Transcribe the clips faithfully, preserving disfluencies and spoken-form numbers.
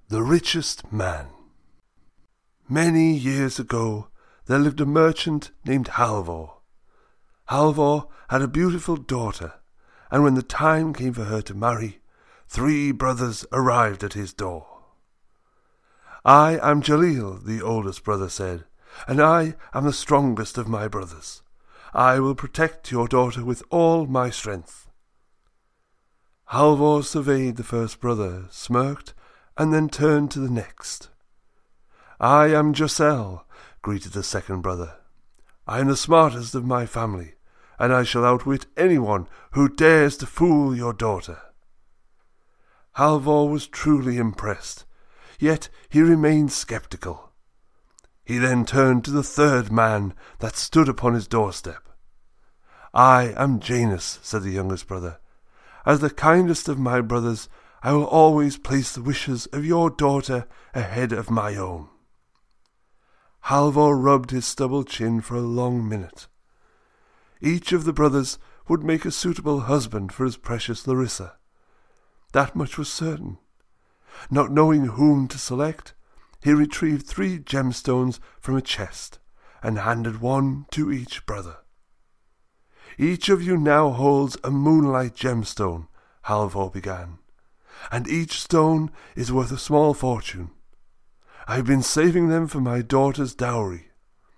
The Richest Man. Many years ago there lived a merchant named Halvor. Halvor had a beautiful daughter, and when the time came for her to marry, three brothers arrived at his door. "I am Jalil," the oldest brother said, "and I am the strongest of my brothers. I will protect your daughter with all my strength." Halvor surveyed the first brother, smirked, and then turned to the next. "I am Josel," greeted the second brother. "I am the smartest of my family, and I shall outwit anyone who dares to fool your daughter." Halvor was truly impressed, yet he remained sceptical. He then turned to the third man that stood upon his doorstep. "I am Janus," said the youngest brother. "As the kindest of my brothers, I will always place the wishes of your daughter ahead of my own." Halvor rubbed his stubble chin for a long minute. Each of the brothers would make a suitable husband for his precious Larissa. That much was certain. Not knowing whom to select, he retrieved three gemstones from a chest and handed one to each brother. "Each of you now holds a moonlight gemstone," Halvor began, "and each stone is worth a small fortune. I have been saving them for my daughter's dowry."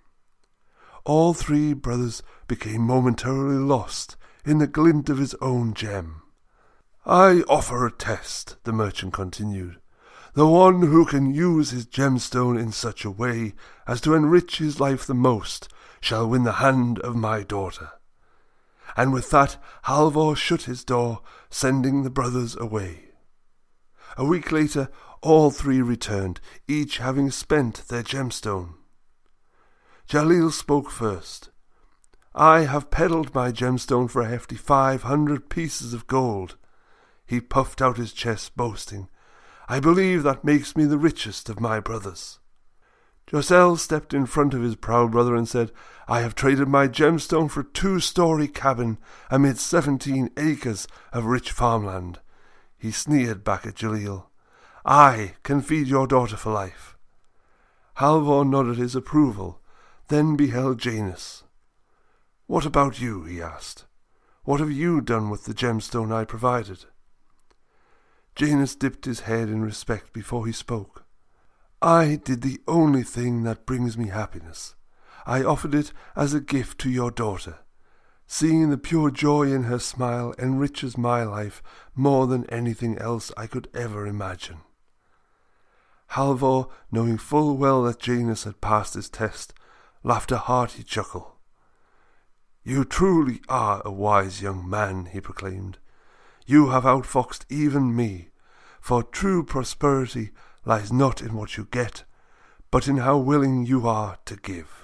All three brothers became momentarily lost in the glint of his own gem. "I offer a test," the merchant continued. "The one who can use his gemstone in such a way as to enrich his life the most shall win the hand of my daughter." And with that Halvor shut his door, sending the brothers away. A week later all three returned, each having spent their gemstone. Jalil spoke first. "I have peddled my gemstone for a hefty five hundred pieces of gold." He puffed out his chest, boasting, "I believe that makes me the richest of my brothers." Josel stepped in front of his proud brother and said, "I have traded my gemstone for a two-story cabin amid seventeen acres of rich farmland." He sneered back at Jalil. "I can feed your daughter for life." Halvor nodded his approval, then beheld Janus. "What about you?" he asked. "What have you done with the gemstone I provided?" Janus dipped his head in respect before he spoke. "I did the only thing that brings me happiness. I offered it as a gift to your daughter. Seeing the pure joy in her smile enriches my life more than anything else I could ever imagine." Halvor, knowing full well that Janus had passed his test, laughed a hearty chuckle. "You truly are a wise young man," he proclaimed. "You have outfoxed even me, for true prosperity lies not in what you get, but in how willing you are to give."